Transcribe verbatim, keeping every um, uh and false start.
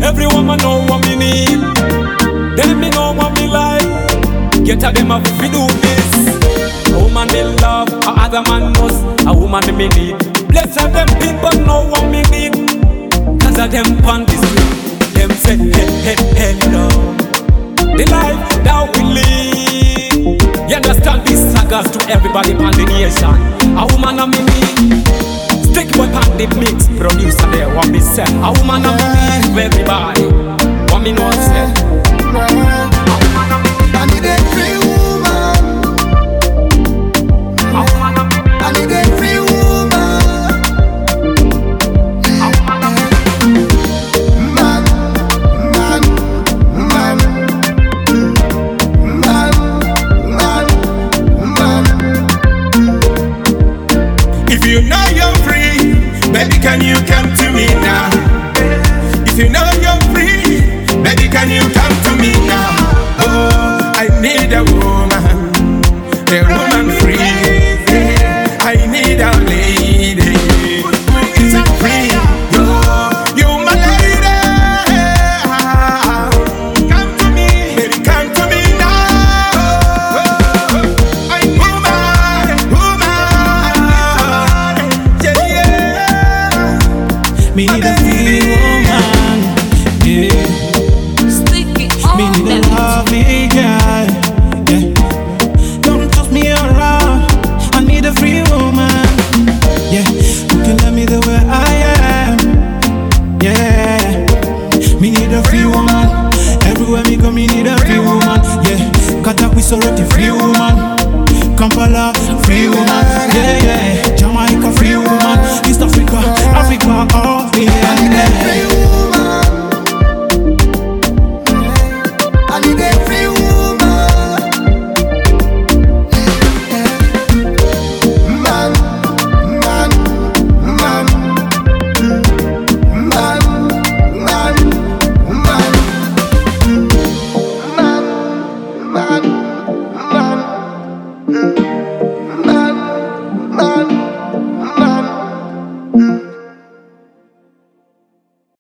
Every woman know what me need. Them me know what me like. Get a them a fi do this. A woman me love, a other man knows. A woman me need. Bless her them people know what me need. Cause of them pon the street. Them say hey hey hey no. The life that we live. You understand these sagas to everybody pon the nation. A woman a me need. Stick boy pon the mix. Producer there what me say. A woman a me need. Everybody what me know say. I need a free woman. I need a free woman. Man, man, man, man, man, man. If you know you're free, baby, can you come to me now? If you know you're free, baby, can you come to me now? Oh, I need a woman, a woman free. Yeah, I need a lady who is free. Oh, you my lady. Come to me, baby, come to me now. Oh, I woman, woman, yeah, yeah. Me need a free woman, yeah. Sticky Me on need a them. love me, girl, yeah. Don't toss me around. I need a free woman, yeah. Who can love me the way I am, yeah. Me need a free woman. Everywhere me go, me need a free woman, yeah. Kata we sorority free woman. Kampala free woman, yeah yeah. Jamaica free woman. East Africa, Africa, oh yeah. I need a free